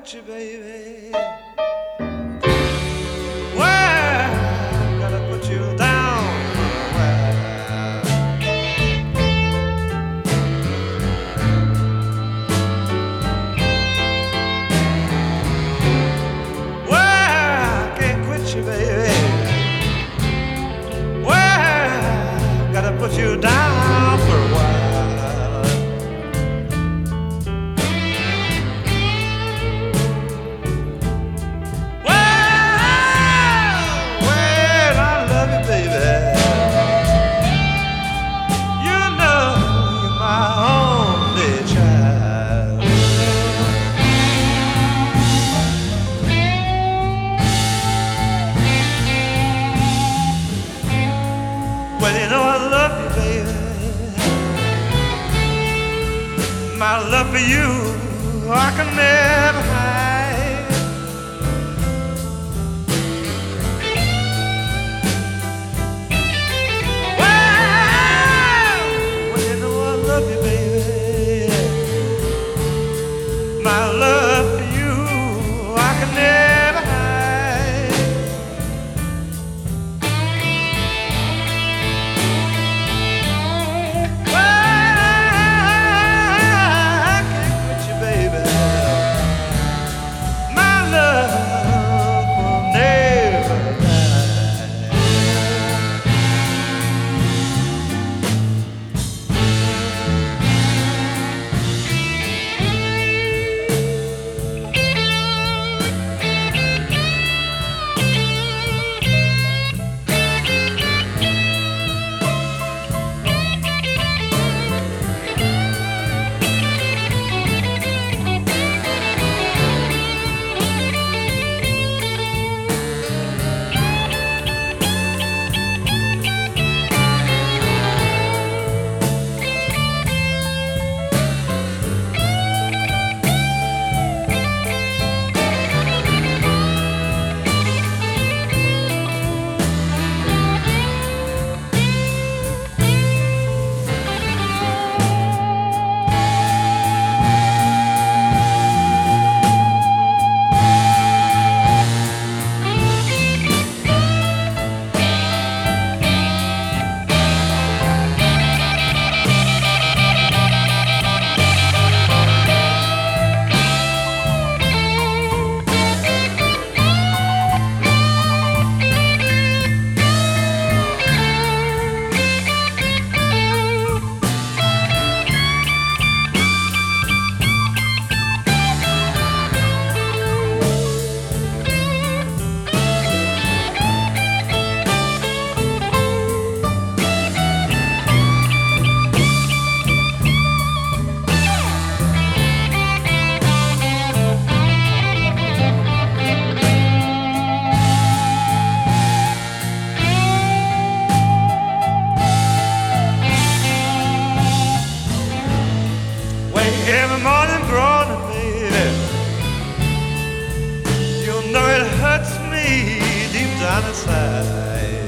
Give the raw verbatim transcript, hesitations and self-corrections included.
quit you, baby. Well, gotta put you down for a while. Well, I can't quit you, baby. Well, gotta put you down for a while. Well, you know I love you, baby. My love for you, I can never hide. Well, well, you know I love you, baby. My love for you, I can never hide. Every morning growing, baby, you know it hurts me deep down inside.